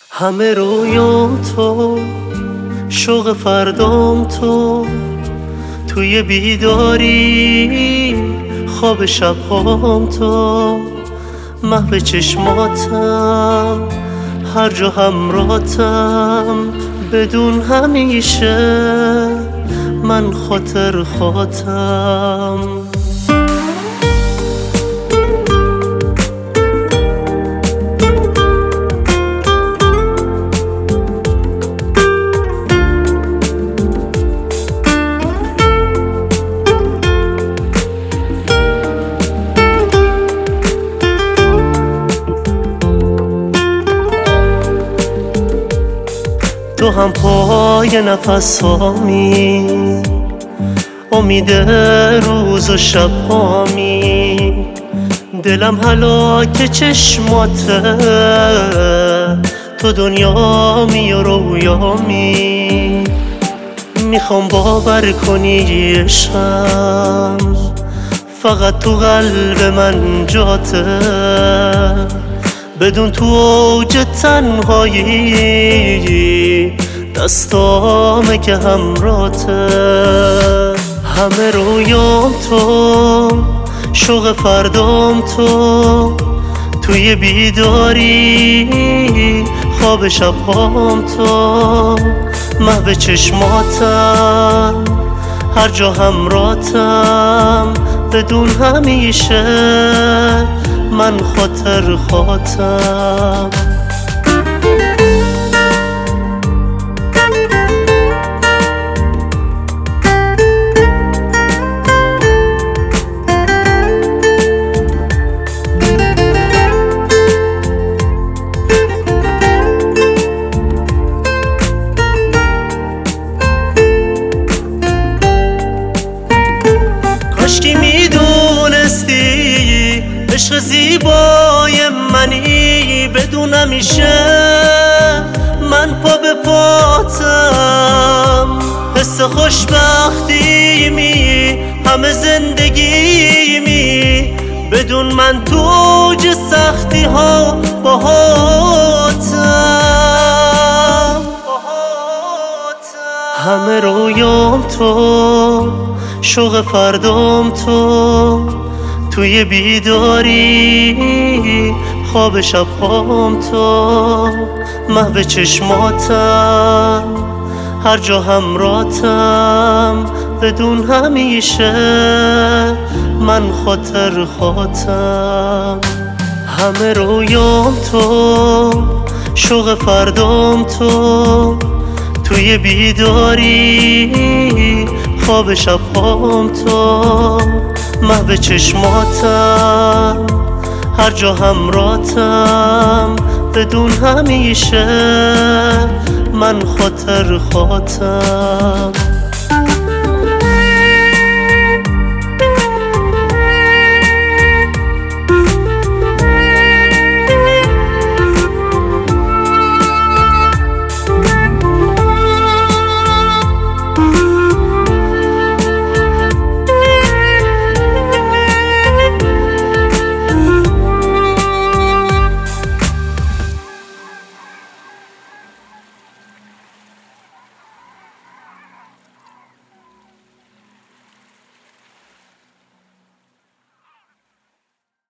همه رویام تو، شوق فردام تو، توی بیداری خواب شبهام تو، محو چشماتم هر جا همراهتم، بدون همیشه من خاطر خاطم. تو هم پای نفس هامی، امید روز و شب هامی، دلم هلاک چشماته، تو دنیامی و رویامی، میخوام باور کنی عشقم فقط تو قلب من جاته، بدون تو اوج تنهایی دستامه که همراته. همه رویام تو، شوق فردام تو، توی بیداری خواب شبهام تو، محو چشماتم هر جا همراهتم، بدون همیشه من خاطر خاطم. کاشکی میدونستی عشق زیبای منی، بدون همیشه من پا به پاتم، حس خوشبختی می همه زندگی می، بدون من تو اوج سختی ها باهاتم. همه رویام تو، شوق فردام تو، توی بیداری خواب شبهام تو، محو چشماتم هر جا همراهتم، بدون همیشه من خاطر خاطم. همه رویام تو، شوق فردام تو، توی بیداری خواب شبهام تو، محو چشماتم هر جا همراهتم، بدون همیشه من خاطر خاطم.